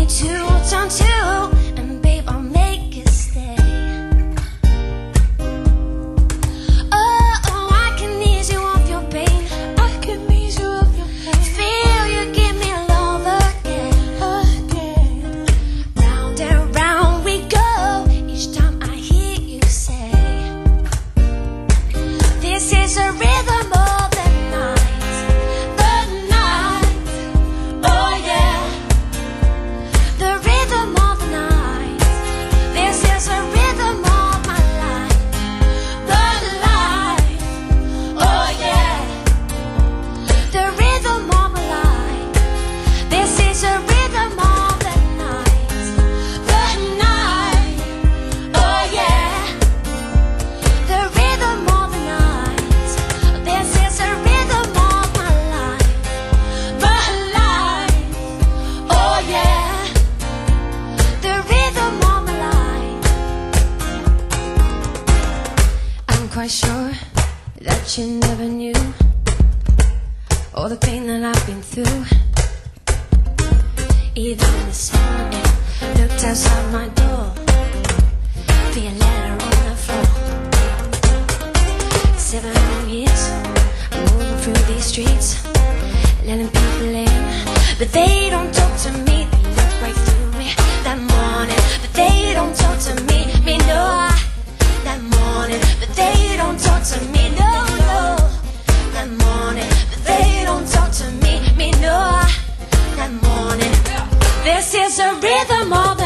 me to, don't you? And babe, I'll make it stay. Oh, I can ease you of your pain. I can ease you of your pain. Feel you give me love again. Round and round we go. Each time I hear you say, this is a rhythm of the night, the night. Oh yeah, the rhythm of the night. This is a rhythm of my life, the life. Oh yeah, the rhythm of my life. This is a rhythm of the night, the night. Oh yeah, the rhythm of the night. This is a rhythm of my life, the life. Oh yeah, the rhythm of my life. I'm quite sure that you never knew all the pain that I've been through. Even this morning, looked outside my door, be a letter on the floor. 7 long years, I'm moving through these streets, letting people in, but they don't talk to me. They look right through me that morning, but they don't talk to me. Me no, that morning, but they don't talk to me. No, no, that morning, but they don't talk to me. Me no, that morning. This is a rhythm of the